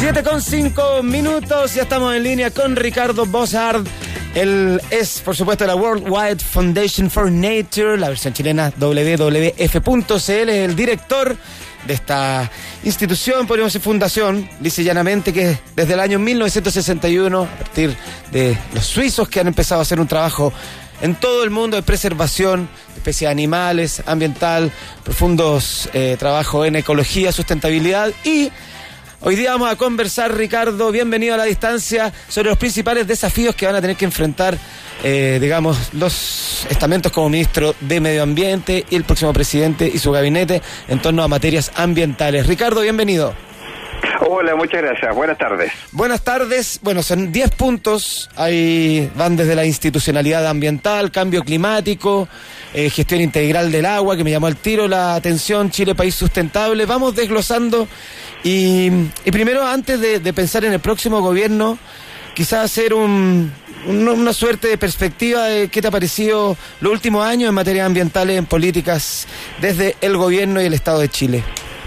7:05, ya estamos en línea con Ricardo Bossard. Él es, por supuesto, de la Worldwide Foundation for Nature, la versión chilena WWF.cl, el director de esta institución, podríamos decir fundación, lisa y llanamente, que desde el año 1961, a partir de los suizos que han empezado a hacer un trabajo en todo el mundo de preservación de especies animales, ambiental, profundos trabajos en ecología, sustentabilidad. Y hoy día vamos a conversar, Ricardo, bienvenido a la distancia, sobre los principales desafíos que van a tener que enfrentar, los estamentos como ministro de Medio Ambiente y el próximo presidente y su gabinete en torno a materias ambientales. Ricardo, bienvenido. Hola, muchas gracias. Buenas tardes. Buenas tardes. Bueno, son 10 puntos. Ahí van desde la institucionalidad ambiental, cambio climático, gestión integral del agua, que me llamó al tiro la atención, Chile, país sustentable. Vamos desglosando y primero, antes de pensar en el próximo gobierno, quizás hacer una suerte de perspectiva de qué te ha parecido los últimos años en materia ambientales, en políticas, desde el gobierno y el Estado de Chile.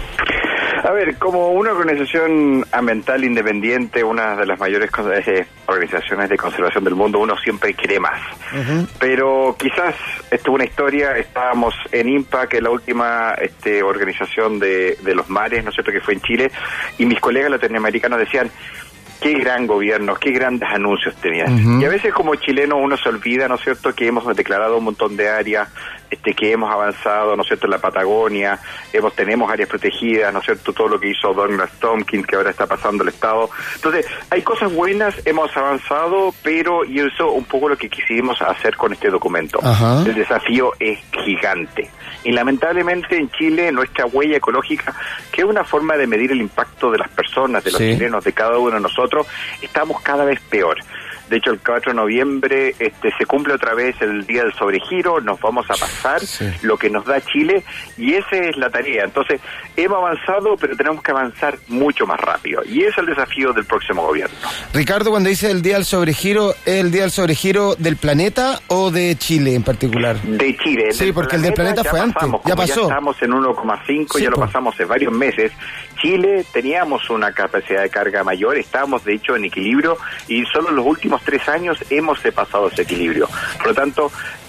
A ver, como una organización ambiental independiente, una de las mayores organizaciones de conservación del mundo, uno siempre quiere más. Uh-huh. Pero quizás, esto es una historia, estábamos en INPA, que es la última organización de los mares, ¿no es cierto?, que fue en Chile, y mis colegas latinoamericanos decían: qué gran gobierno, qué grandes anuncios tenían. Uh-huh. Y a veces como chileno uno se olvida, ¿no es cierto?, que hemos declarado un montón de áreas, que hemos avanzado, ¿no es cierto?, en la Patagonia, tenemos áreas protegidas, ¿no es cierto?, todo lo que hizo Douglas Tompkins, que ahora está pasando el Estado. Entonces, hay cosas buenas, hemos avanzado, pero, y eso un poco lo que quisimos hacer con este documento. Uh-huh. El desafío es gigante. Y lamentablemente en Chile nuestra huella ecológica, que es una forma de medir el impacto de las personas, de los chilenos, de cada uno de nosotros, estamos cada vez peor. De hecho, el 4 de noviembre se cumple otra vez el día del sobregiro, nos vamos a pasar lo que nos da Chile, y esa es la tarea. Entonces, hemos avanzado, pero tenemos que avanzar mucho más rápido, y ese es el desafío del próximo gobierno. Ricardo, cuando dice el día del sobregiro, ¿es el día del sobregiro del planeta o de Chile en particular? De Chile. Sí, porque el del planeta fue antes, ya pasó. Ya estamos en 1,5, ya lo pasamos en varios meses. Chile teníamos una capacidad de carga mayor, estábamos de hecho en equilibrio, y solo en los últimos 3 años hemos pasado ese equilibrio. Por lo tanto,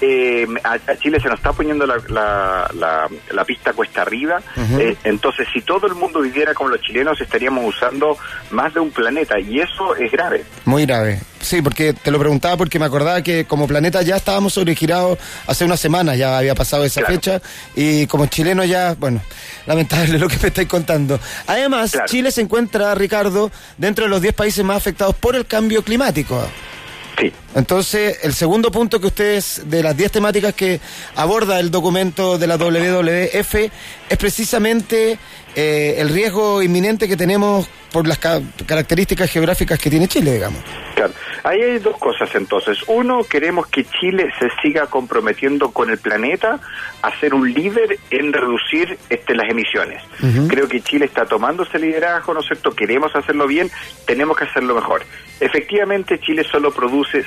a Chile se nos está poniendo la pista cuesta arriba. Uh-huh. Entonces, si todo el mundo viviera como los chilenos, estaríamos usando más de un planeta, y eso es grave. Muy grave. Sí, porque te lo preguntaba porque me acordaba que como planeta ya estábamos sobregirados hace unas semanas, ya había pasado esa fecha, y como chileno ya, bueno, lamentable lo que me estáis contando. Además, Chile se encuentra, Ricardo, dentro de los 10 países más afectados por el cambio climático. Sí. Entonces, el segundo punto que ustedes, de las 10 temáticas que aborda el documento de la WWF, es precisamente el riesgo inminente que tenemos por las características geográficas que tiene Chile, digamos. Claro. Ahí hay dos cosas entonces. Uno, queremos que Chile se siga comprometiendo con el planeta a ser un líder en reducir las emisiones. Uh-huh. Creo que Chile está tomando ese liderazgo, ¿no es cierto? Queremos hacerlo bien, tenemos que hacerlo mejor. Efectivamente, Chile solo produce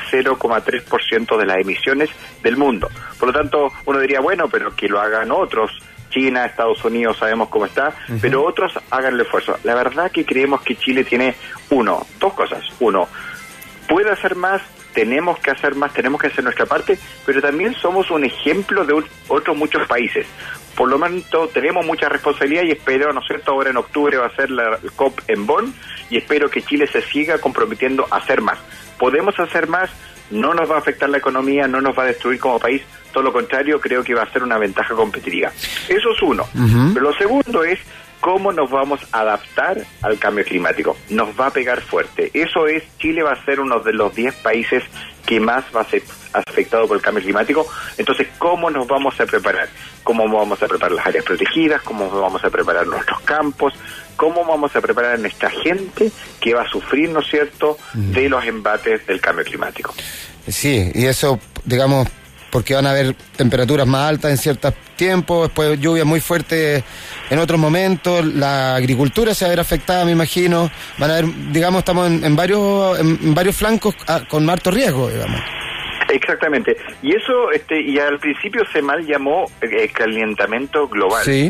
0,3% de las emisiones del mundo. Por lo tanto, uno diría, bueno, pero que lo hagan otros. China, Estados Unidos, sabemos cómo está, uh-huh, pero otros hagan el esfuerzo. La verdad que creemos que Chile tiene dos cosas. Uno, puede hacer más, tenemos que hacer más, tenemos que hacer nuestra parte, pero también somos un ejemplo de otros muchos países. Por lo tanto, tenemos mucha responsabilidad, y espero, ¿no es cierto?, ahora en octubre va a ser el COP en Bonn, y espero que Chile se siga comprometiendo a hacer más. Podemos hacer más, no nos va a afectar la economía, no nos va a destruir como país, todo lo contrario, creo que va a ser una ventaja competitiva. Eso es uno. Uh-huh. Pero lo segundo es cómo nos vamos a adaptar al cambio climático. Nos va a pegar fuerte. Eso es, Chile va a ser uno de los 10 países que más va a ser afectado por el cambio climático. Entonces, ¿cómo nos vamos a preparar? ¿Cómo vamos a preparar las áreas protegidas? ¿Cómo vamos a preparar nuestros campos? ¿Cómo vamos a preparar a nuestra gente que va a sufrir, ¿no es cierto?, de los embates del cambio climático? Sí, y eso, digamos, porque van a haber temperaturas más altas en ciertos tiempos, después lluvias muy fuertes en otros momentos, la agricultura se va a ver afectada, me imagino, van a haber, digamos, estamos en varios flancos con harto riesgo, digamos. Exactamente, y eso, y al principio se mal llamó calentamiento global. Sí.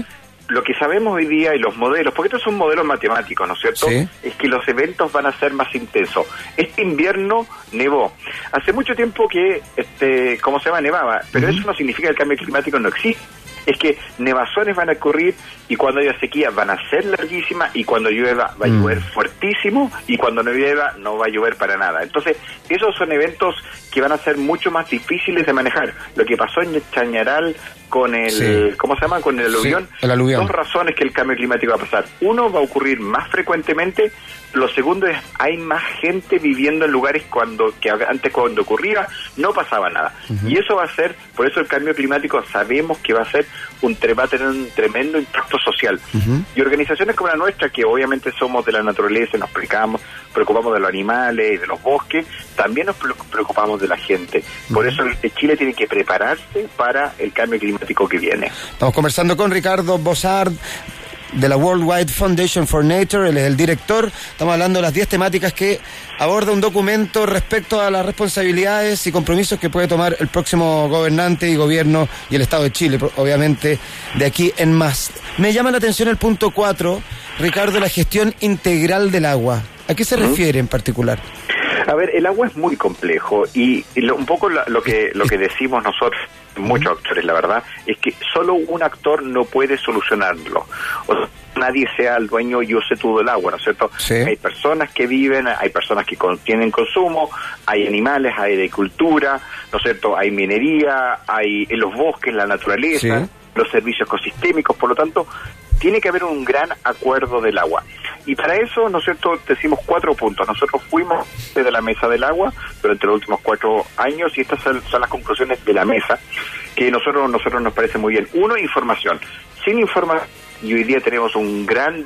lo que sabemos hoy día y los modelos, porque estos son modelos matemáticos, ¿no es cierto? Sí. Es que los eventos van a ser más intensos. Este invierno nevó. Hace mucho tiempo que, ¿cómo se llama? Nevaba, pero eso no significa que el cambio climático no existe. Es que nevazones van a ocurrir y cuando haya sequía van a ser larguísimas y cuando llueva va a llover fuertísimo y cuando no llueva no va a llover para nada. Entonces, esos son eventos que van a ser mucho más difíciles de manejar. Lo que pasó en Chañaral con el, ¿cómo se llama? Con el aluvión. Sí, el aluvión. Dos razones que el cambio climático va a pasar. Uno, va a ocurrir más frecuentemente. Lo segundo es, hay más gente viviendo en lugares que antes cuando ocurría no pasaba nada. Y eso va a ser, por eso el cambio climático sabemos que va a tener un tremendo impacto social. Y organizaciones como la nuestra, que obviamente somos de la naturaleza, nos preocupamos de los animales y de los bosques, también nos preocupamos de la gente. Por eso Chile tiene que prepararse para el cambio climático que viene. Estamos conversando con Ricardo Bossard de la World Wide Foundation for Nature, él es el director. Estamos hablando de las 10 temáticas que aborda un documento respecto a las responsabilidades y compromisos que puede tomar el próximo gobernante y gobierno y el Estado de Chile, obviamente, de aquí en más. Me llama la atención el punto 4, Ricardo, la gestión integral del agua. ¿A qué se refiere en particular? A ver, el agua es muy complejo y un poco lo que decimos nosotros, muchos actores, la verdad, es que solo un actor no puede solucionarlo. O sea, nadie sea el dueño y use todo el agua, ¿no es cierto? Sí. Hay personas que viven, hay personas que tienen consumo, hay animales, hay agricultura, ¿no es cierto? Hay minería, hay en los bosques, la naturaleza, sí, los servicios ecosistémicos, por lo tanto, tiene que haber un gran acuerdo del agua. Y para eso, ¿no es cierto?, decimos 4 puntos. Nosotros fuimos desde la mesa del agua durante los últimos 4 años y estas son las conclusiones de la mesa, que nosotros nos parece muy bien. 1, información. Sin información, y hoy día tenemos un gran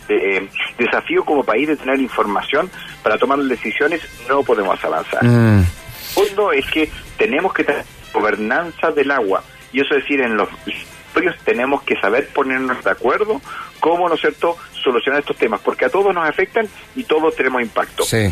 desafío como país de tener información para tomar decisiones, no podemos avanzar. Segundo es que tenemos que tener gobernanza del agua, y eso es decir, en los tenemos que saber ponernos de acuerdo cómo, ¿no es cierto?, solucionar estos temas, porque a todos nos afectan y todos tenemos impacto. Sí.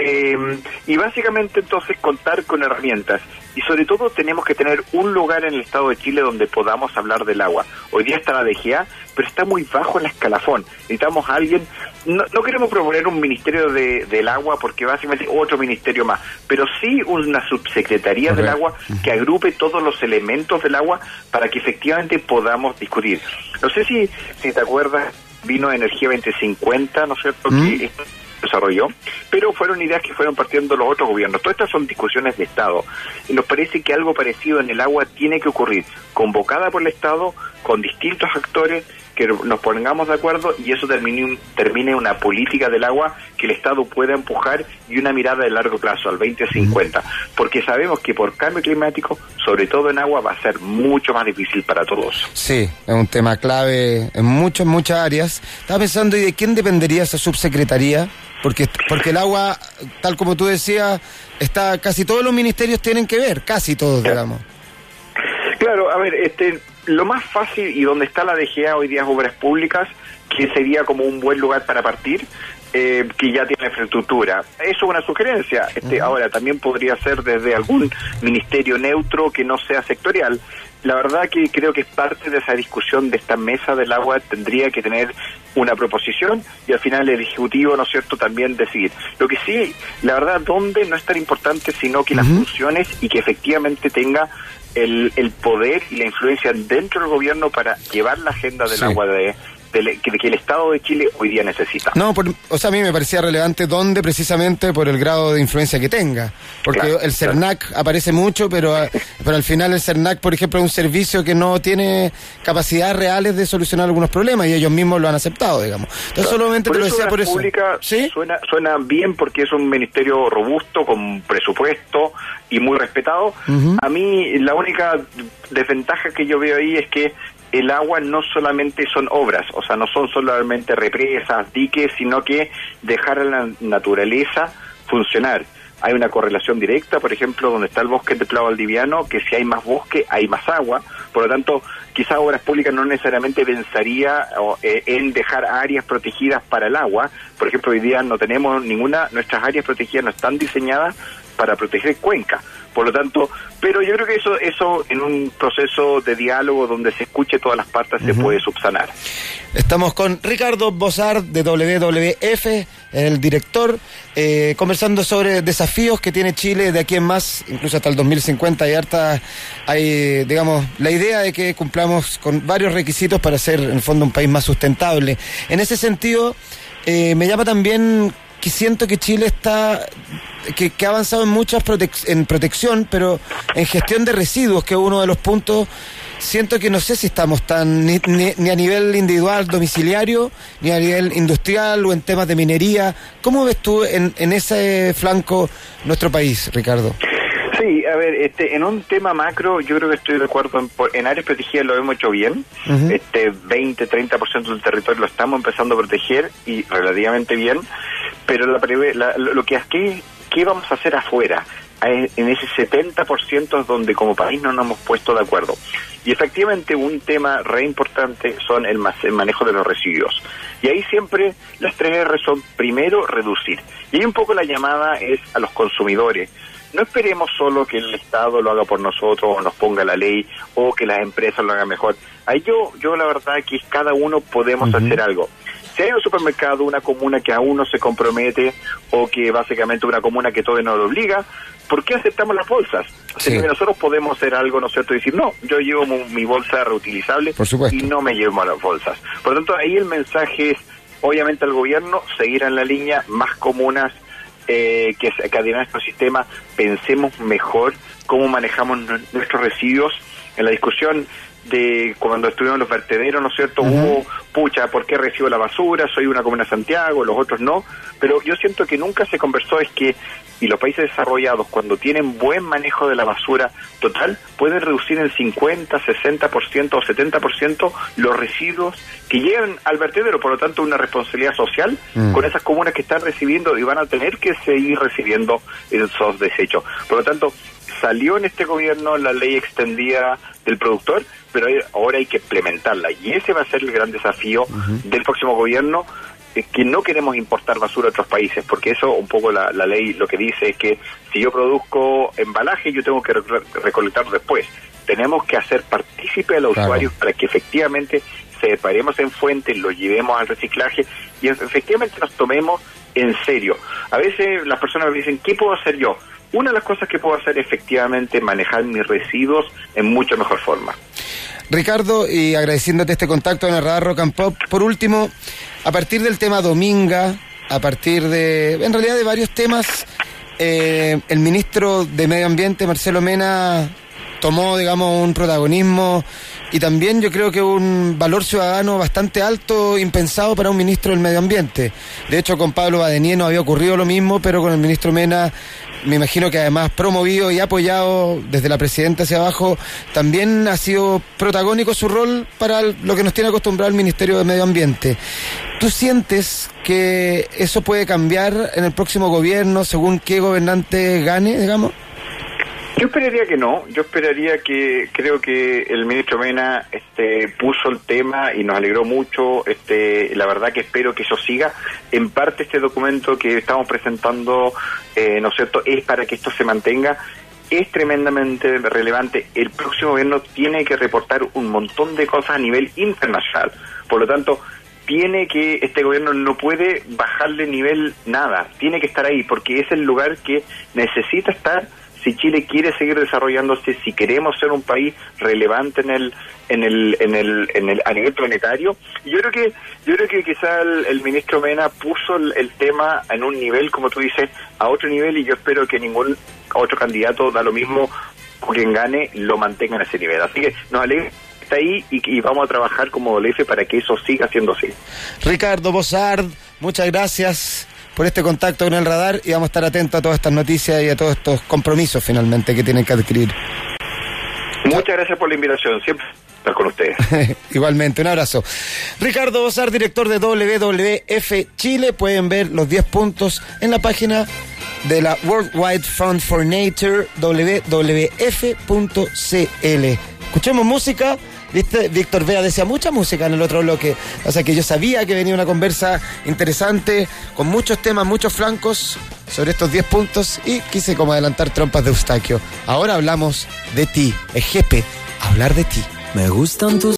Y básicamente entonces contar con herramientas y sobre todo tenemos que tener un lugar en el Estado de Chile donde podamos hablar del agua. Hoy día está la DGA, pero está muy bajo en el escalafón. Necesitamos a alguien, no queremos proponer un ministerio del agua porque básicamente otro ministerio más, pero sí una subsecretaría del agua que agrupe todos los elementos del agua para que efectivamente podamos discutir. No sé si te acuerdas, vino Energía 2050, ¿no es cierto?, que desarrolló, pero fueron ideas que fueron partiendo los otros gobiernos. Todas estas son discusiones de Estado. Y nos parece que algo parecido en el agua tiene que ocurrir, convocada por el Estado, con distintos actores, que nos pongamos de acuerdo y eso termine una política del agua que el Estado pueda empujar y una mirada de largo plazo, al 2050. Porque sabemos que por cambio climático, sobre todo en agua, va a ser mucho más difícil para todos. Sí, es un tema clave en muchas áreas. Estaba pensando, ¿y de quién dependería esa subsecretaría? Porque el agua, tal como tú decías, casi todos los ministerios tienen que ver, casi todos, digamos. Claro, a ver, lo más fácil y donde está la DGA hoy día es Obras Públicas, que sería como un buen lugar para partir, que ya tiene infraestructura. Eso es una sugerencia. Ahora, también podría ser desde algún ministerio neutro que no sea sectorial. La verdad que creo que es parte de esa discusión de esta mesa del agua, tendría que tener una proposición y al final el Ejecutivo, ¿no es cierto?, también decidir. Lo que sí, la verdad, donde no es tan importante, sino que las funciones y que efectivamente tenga el poder y la influencia dentro del gobierno para llevar la agenda del agua que el Estado de Chile hoy día necesita. No, a mí me parecía relevante dónde, precisamente por el grado de influencia que tenga, porque claro, el CERNAC aparece mucho, pero al final el CERNAC, por ejemplo, es un servicio que no tiene capacidades reales de solucionar algunos problemas y ellos mismos lo han aceptado, digamos. Entonces solamente te lo decía por eso. Pública, ¿sí? Suena bien porque es un ministerio robusto, con presupuesto y muy respetado. A mí la única desventaja que yo veo ahí es que el agua no solamente son obras, o sea, no son solamente represas, diques, sino que dejar a la naturaleza funcionar. Hay una correlación directa, por ejemplo, donde está el bosque templado valdiviano, que si hay más bosque, hay más agua. Por lo tanto, quizás Obras Públicas no necesariamente pensaría en dejar áreas protegidas para el agua. Por ejemplo, hoy día no tenemos nuestras áreas protegidas no están diseñadas para proteger cuencas. Por lo tanto, pero yo creo que eso en un proceso de diálogo donde se escuche todas las partes se puede subsanar. Estamos con Ricardo Bossard de WWF, el director, conversando sobre desafíos que tiene Chile de aquí en más, incluso hasta el 2050. Hay, digamos, la idea de que cumplamos con varios requisitos para ser, en el fondo, un país más sustentable. En ese sentido, me llama también que siento que Chile que ha avanzado en muchas en protección, pero en gestión de residuos, que es uno de los puntos. Siento que no sé si estamos ni a nivel individual, domiciliario, ni a nivel industrial o en temas de minería. ¿Cómo ves tú en ese flanco nuestro país, Ricardo? Sí, a ver, en un tema macro, yo creo que estoy de acuerdo. En áreas protegidas lo hemos hecho bien. 20-30% del territorio lo estamos empezando a proteger y relativamente bien. Pero lo que aquí, ¿qué vamos a hacer afuera? En ese 70% es donde como país no nos hemos puesto de acuerdo. Y efectivamente un tema re importante son el manejo de los residuos. Y ahí siempre las 3 R son, primero, reducir. Y ahí un poco la llamada es a los consumidores. No esperemos solo que el Estado lo haga por nosotros o nos ponga la ley o que las empresas lo hagan mejor. Ahí yo la verdad que cada uno podemos hacer algo. Si hay un supermercado, una comuna que aún no se compromete o que básicamente una comuna que todavía no lo obliga, ¿por qué aceptamos las bolsas? O sea, que nosotros podemos hacer algo, ¿no es cierto? Y decir, no, yo llevo mi bolsa reutilizable y no me llevo las bolsas. Por lo tanto, ahí el mensaje es, obviamente al gobierno, seguir en la línea, más comunas que adivinar nuestro sistema, pensemos mejor cómo manejamos nuestros residuos. En la discusión de cuando estuvieron los vertederos, ¿no es cierto? Hubo, ¿por qué recibo la basura? Soy una comuna de Santiago, los otros no. Pero yo siento que nunca se conversó y los países desarrollados, cuando tienen buen manejo de la basura total, pueden reducir en 50, 60% o 70% los residuos que llegan al vertedero. Por lo tanto, una responsabilidad social con esas comunas que están recibiendo y van a tener que seguir recibiendo esos desechos. Por lo tanto, salió en este gobierno la ley extendida del productor, pero ahora hay que implementarla. Y ese va a ser el gran desafío del próximo gobierno, que no queremos importar basura a otros países, porque eso un poco la ley lo que dice es que si yo produzco embalaje, yo tengo que recolectarlo después. Tenemos que hacer partícipe a los usuarios para que efectivamente separemos en fuentes, lo llevemos al reciclaje y efectivamente nos tomemos en serio. A veces las personas me dicen, ¿qué puedo hacer yo? Una de las cosas que puedo hacer efectivamente es manejar mis residuos en mucho mejor forma. Ricardo, y agradeciéndote este contacto en el Radar Rock and Pop, por último, a partir del tema Dominga, a partir en realidad de varios temas, el ministro de Medio Ambiente, Marcelo Mena, tomó, digamos, un protagonismo y también yo creo que un valor ciudadano bastante alto, impensado para un ministro del Medio Ambiente. De hecho, con Pablo Badenier no había ocurrido lo mismo, pero con el ministro Mena, me imagino que además promovido y apoyado desde la presidenta hacia abajo, también ha sido protagónico su rol para lo que nos tiene acostumbrado el Ministerio de Medio Ambiente. ¿Tú sientes que eso puede cambiar en el próximo gobierno según qué gobernante gane, digamos? Yo esperaría que no, creo que el ministro Mena puso el tema y nos alegró mucho, la verdad que espero que eso siga. En parte este documento que estamos presentando, ¿no es cierto?, es para que esto se mantenga. Es tremendamente relevante. El próximo gobierno tiene que reportar un montón de cosas a nivel internacional, por lo tanto este gobierno no puede bajarle nivel nada, tiene que estar ahí porque es el lugar que necesita estar. Si Chile quiere seguir desarrollándose, si queremos ser un país relevante a nivel planetario, yo creo que quizá el ministro Mena puso el tema en un nivel, como tú dices, a otro nivel, y yo espero que ningún otro candidato, da lo mismo o quien gane, lo mantenga en ese nivel. Así que nos alegra que está ahí y vamos a trabajar como LF para que eso siga siendo así. Ricardo Bossard, muchas gracias por este contacto con el radar y vamos a estar atentos a todas estas noticias y a todos estos compromisos finalmente que tienen que adquirir. Muchas gracias por la invitación, siempre estar con ustedes. Igualmente, un abrazo. Ricardo Bossard, director de WWF Chile. Pueden ver los 10 puntos en la página de la World Wide Fund for Nature, wwf.cl. Escuchemos música ¿Viste? Víctor Vea decía mucha música en el otro bloque. O sea que yo sabía que venía una conversa interesante, con muchos temas, muchos flancos sobre estos 10 puntos y quise como adelantar trompas de Eustaquio. Ahora hablamos de ti, es jefe, hablar de ti. Me gustan tus